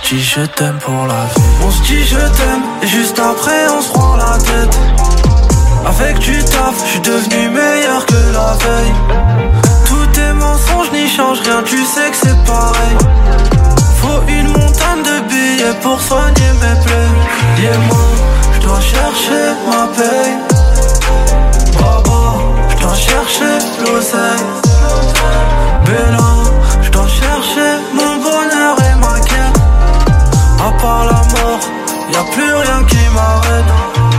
dit je t'aime pour la vie. On se dit je t'aime et juste après on se prend la tête. Avec du taf, je suis devenu meilleur que la veille. Tous tes mensonges n'y changent rien, tu sais que c'est pareil. Faut une montagne de billets pour soigner mes plaies. Dis-moi, je dois chercher ma paye.